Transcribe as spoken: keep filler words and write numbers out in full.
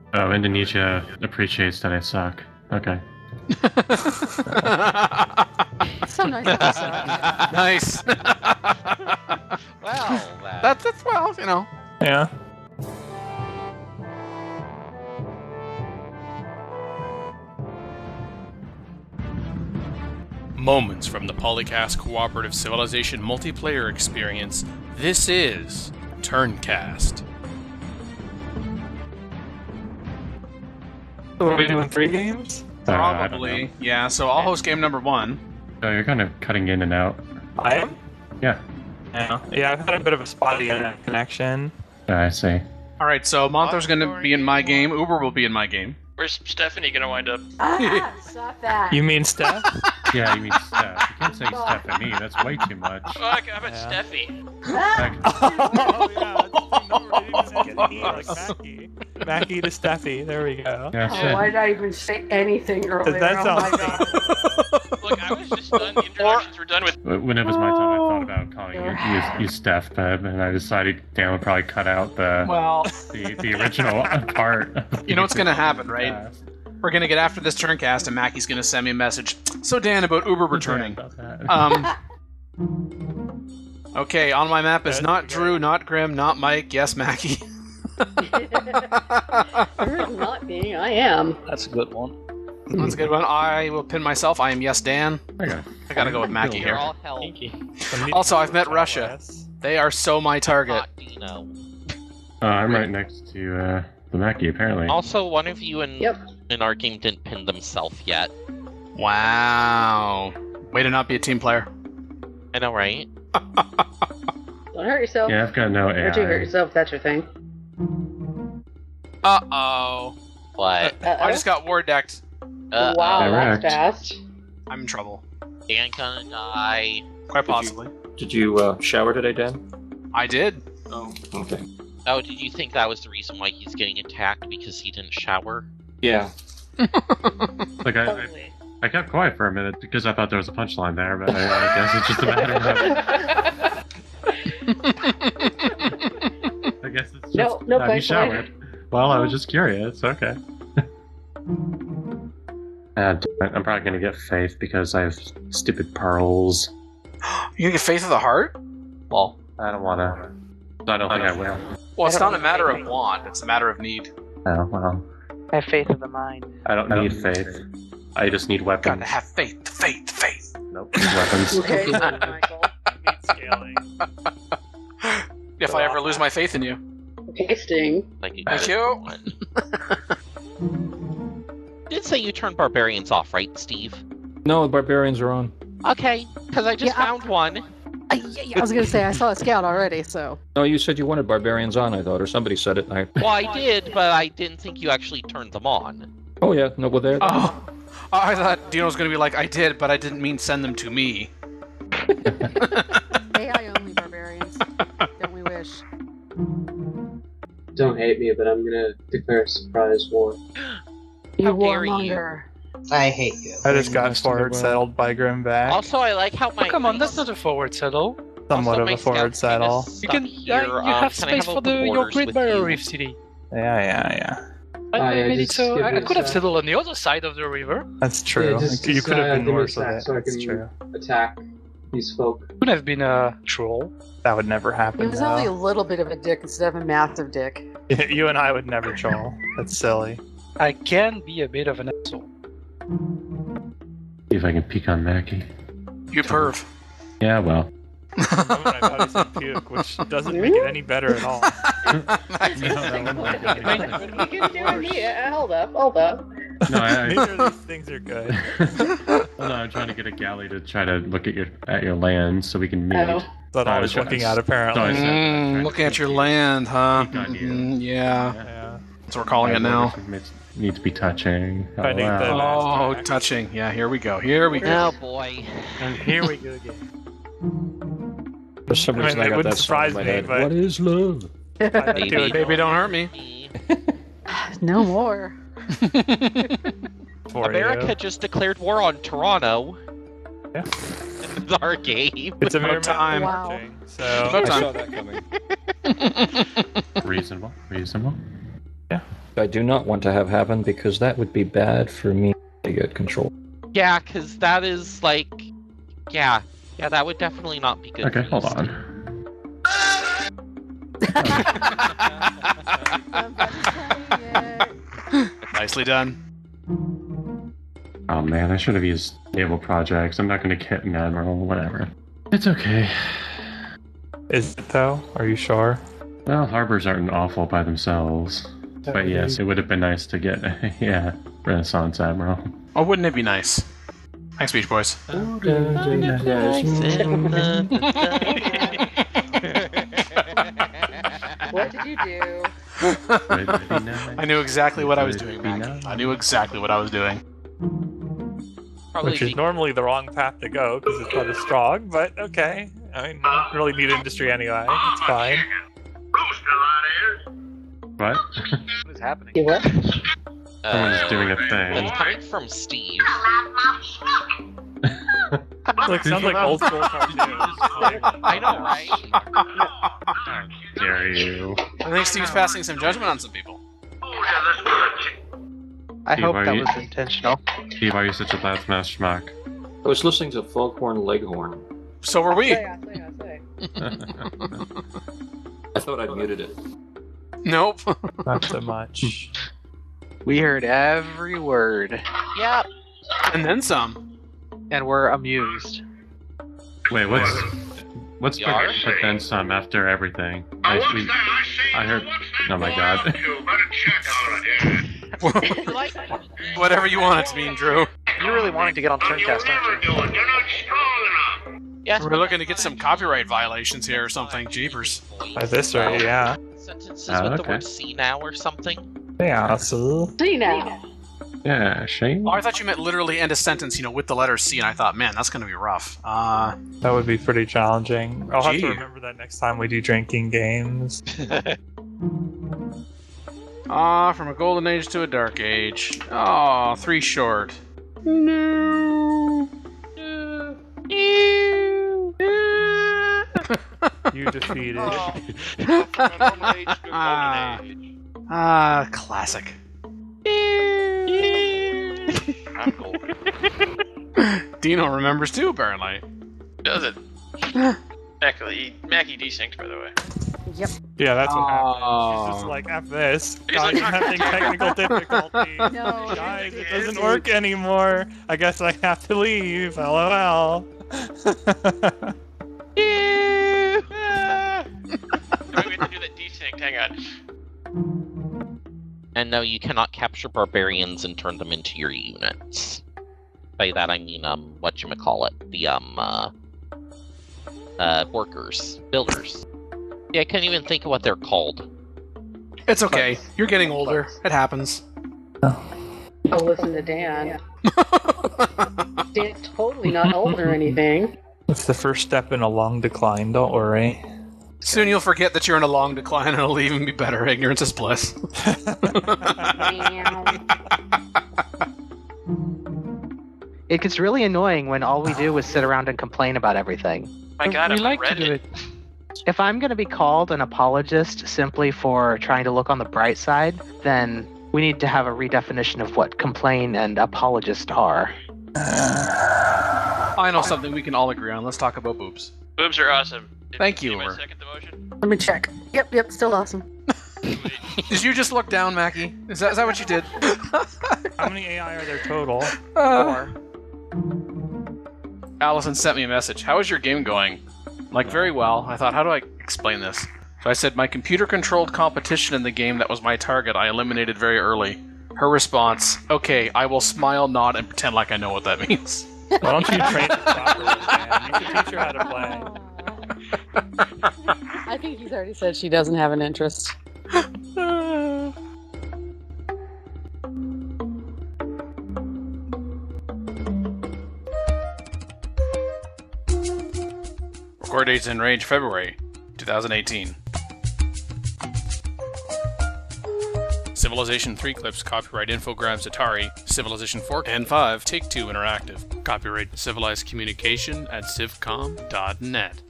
Oh, Indonesia appreciates that I suck. Okay. It's so nice that you suck. Nice. Well, that... That's, that's, well, you know. Yeah. Moments from the Polycast Cooperative Civilization multiplayer experience. This is Turncast. So are we doing three games? Uh, I don't Probably. know. Yeah, so I'll host game number one. Oh, you're kind of cutting in and out. I am? Yeah. Yeah. Yeah, I've had a bit of a spotty internet connection. Uh, I see. Alright, so Monthar's going to be in my game. Uber will be in my game. Where's Stephanie gonna wind up? Ah, stop that. You mean Steph? Yeah, you mean Steph. You can't say Stephanie. That's way too much. Oh, I got about Yeah. Steffi. Like, Oh, yeah. Like Mackie. Mackie to Steffi. There we go. yeah, Oh, shit. why did I even say anything earlier? That Oh my sounds- god. Look, I was just done. The introductions were done with. When it was my time, I thought about calling you, you, you Steph, but and I decided Dan would probably cut out the Well, the, the original part. you know what's going to happen, right? We're going to get after this Turncast, and Mackie's going to send me a message. So, Dan, about Uber returning. Um, okay, on my map is not Drew, not Grim, not Mike. Yes, Mackie. You're not being, I am. That's a good one. That's a good one. I will pin myself. I am Yes, Dan. Okay. I gotta go with Mackie You're here. all hell. Also, I've met Russia. They are so my target. Hot Dino. Uh, I'm right next to uh, the Mackie, apparently. Also, one of you in Yep. in our game didn't pin themselves yet. Wow. Way to not be a team player. I know, right? Don't hurt yourself. Yeah, I've got no A Don't you hurt I. yourself, that's your thing. Uh-oh. But Uh-oh. I just got war decked. uh, Wow, Direct. that's fast. I'm in trouble. Dan gonna die. Quite Did you- possibly. Did you uh, shower today, Dan? I did. Oh, okay. Oh, did you think that was the reason why he's getting attacked because he didn't shower? Yeah. Like, I, I, Totally. I kept quiet for a minute because I thought there was a punchline there, but I, I guess it's just a matter of. I guess it's just. No, no have you punchline. showered? Well, I was just curious. Okay. Uh, d- I'm probably gonna get Faith because I have stupid pearls. You gonna get Faith of the Heart? Well, I don't wanna. I don't think I will. Well, it's I don't not a need matter Faith. of want. It's a matter of need. Oh, well. I have faith of the mind. I don't need Faith. I just need weapons. Gotta have faith, faith, faith. Nope. Weapons. Okay, Michael. Scaling. If I ever lose my faith in you. Okay, Sting. Like you Thank did you. one. Did say you turned barbarians off, right, Steve? no, the barbarians are on. Okay, because I just Yeah, I- found one. I, yeah, yeah, I was gonna say I saw a scout already, so. No, you said you wanted barbarians on, I thought, or somebody said it. And I... Well, I did, but I didn't think you actually turned them on. Oh, yeah, no, well, there. Oh. I thought Dino was gonna be like, I did, but I didn't mean send them to me. A I only barbarians. Don't we wish? Don't hate me, but I'm gonna declare a surprise war. You How dare you. warmonger. I hate you. I just got Nice to forward know. settled by Grimback. Also, I like how my. Oh, come on, my- that's not a forward saddle. Somewhat also, of my a forward scout's kinda saddle. stuck You can, here. uh, you um, have can I space have for open the your borders Great with Barrier you? Reef City. Yeah, yeah, yeah. I, Oh, I yeah, made it just so give I, I me a could have sec. settled on the other side of the river. That's true. Yeah, just- you just, could have uh, been give me a north of sec it. so I That's can- true. Attack these folk. Could have been a troll. That would never happen. He was only a though. little bit of a dick instead of a massive dick. You and I would never troll. That's silly. I can be a bit of an asshole. See if I can peek on Mackie. You perv. Yeah, well. I thought he said puke, which doesn't make it any better at all. You can do it me. Uh, hold up, hold up. No, I, Neither of these things are good. well, no, I'm trying to get a galley to try to look at your at your land so we can meet. Oh. That's all I was I was looking just- at, apparently. so I said- Mm, looking at your land, huh? Good idea. Mhm, yeah. Yeah. That's what we're calling it now. Need to be touching. Oh, I think wow. that- Oh, Nice. touching. Yeah, here we go. Here we go. Oh boy. And here we go again. For some I mean, reason, I, it got wouldn't that song in surprise my me, head. but- What is love? Baby, Baby, don't hurt me. No more. For America you. just declared war on Toronto. Yeah. It's our game. It's a mere About time. matter of Wow. marching, So About I time. saw that coming. Reasonable. Reasonable. I do not want to have happen because that would be bad for me to get control. Yeah, because that is like, yeah, yeah, that would definitely not be good. Okay, news. hold on. Nicely done. Oh man, I should have used naval projects. I'm not going to kit an admiral, whatever. It's okay. Is it though? Are you sure? Well, harbors aren't awful by themselves. But yes, it would have been nice to get, yeah, Renaissance admiral. Oh, wouldn't it be nice? Thanks, Beach Boys. What did you do? I knew exactly what I was doing, Mackie. I knew exactly what I was doing. Probably Which is be- normally the wrong path to go because it's not as strong, but okay. I mean, I don't really need industry anyway. It's fine. What? What is happening? You what? Someone's uh, doing a That's thing. coming from Steve. Like sounds like old school cartoons. Like, I know, right? How dare you? I think Steve's passing some judgment on some people. I Steve, hope are that you- was intentional. Steve, why are you such a loudmouth schmuck? I was listening to Foghorn Leghorn. So were we. Say, I say, I say. I thought I muted it. Nope. not so much. We heard every word, Yeah. And then some. and we're amused. Wait, what's what's We but, are? but then some after everything? I, we, I heard. Oh my god. Like, Whatever you want it to mean, Drew. You're really wanting to get on Turncast, aren't you? yes, We're looking to get some copyright violations here or something. Jeepers. At this rate, yeah. Sentences Oh, with the okay. word "see now" or something. Yeah, see? See now. Yeah, Shane. Oh, I thought you meant literally end a sentence, you know, with the letter C, and I thought, man, that's going to be rough. Uh, That would be pretty challenging. I'll have Gee. to remember that next time we do drinking games. ah, from a golden age to a dark age. Oh, three short. No. You defeated. ah, ah, classic. I'm golden. Dino remembers too, apparently. Does it? Mackie, Mackie desynced, by the way. Yep. Yeah, that's what happened. Oh. She's just like, F this. He's Guys, like- I'm having technical difficulties. No. Guys, it doesn't work anymore. I guess I have to leave. LOL. No, we have to do that desynced. Hang on. And no, you cannot capture barbarians and turn them into your units. By that I mean, um, whatchamacallit, the, um, uh, uh, workers, builders. Yeah, I can't even think of what they're called. It's okay. You're getting older. It happens. Oh, listen to Dan. Dan's totally not old or anything. It's the first step in a long decline, don't worry. Soon you'll forget that you're in a long decline and it'll even be better. Ignorance is bliss. It gets really annoying when all we do is sit around and complain about everything. My God, we I'm like to Reddit. do it. If I'm going to be called an apologist simply for trying to look on the bright side, then we need to have a redefinition of what complain and apologist are. I know something we can all agree on. Let's talk about boobs. Boobs are awesome. Did Thank you, anybody Uber. second the motion? Let me check. Yep, yep, still awesome. Did you just look down, Mackie? Is that, is that what you did? How many A I are there total? Uh, Allison sent me a message. How is your game going? Like, very well. I thought, how do I explain this? So I said, my computer-controlled competition in the game that was my target, I eliminated very early. Her response, okay, I will smile, nod, and pretend like I know what that means. Why don't you train her properly, man? You can teach her how to play. I think he's already said she doesn't have an interest. Record dates in range February twenty eighteen. Civilization three clips, copyright Infogrames Atari, Civilization four and five, Take-Two Interactive. Copyright Civilized Communication at civcom dot net.